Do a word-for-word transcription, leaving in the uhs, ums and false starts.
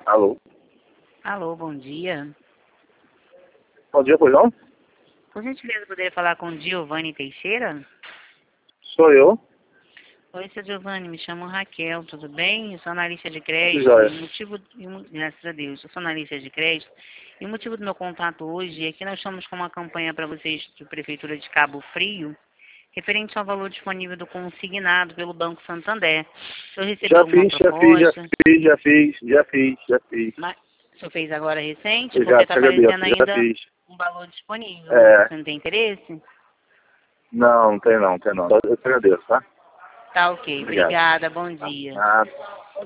Alô? Alô, bom dia. Bom dia, pois não? Por gentileza, poderia falar com Giovanni Teixeira? Sou eu. Oi, seu Giovanni, me chamo Raquel, tudo bem? Eu sou analista de crédito Joia. e o motivo, e o- graças a Deus, eu sou analista de crédito e o motivo do meu contato hoje é que nós estamos com uma campanha para vocês de Prefeitura de Cabo Frio, referente ao valor disponível do consignado pelo Banco Santander. O senhor recebeu Já alguma fiz, já fiz, já proposta? fiz, já fiz, já fiz, já fiz. Mas o senhor fez agora recente? Porque Exato, está te agradeço, aparecendo já ainda fiz. um valor disponível. É, Você não tem interesse? não, não tem não, tem não. Eu te agradeço, tá? Tá ok. Obrigado. Obrigada. Bom dia. Nada.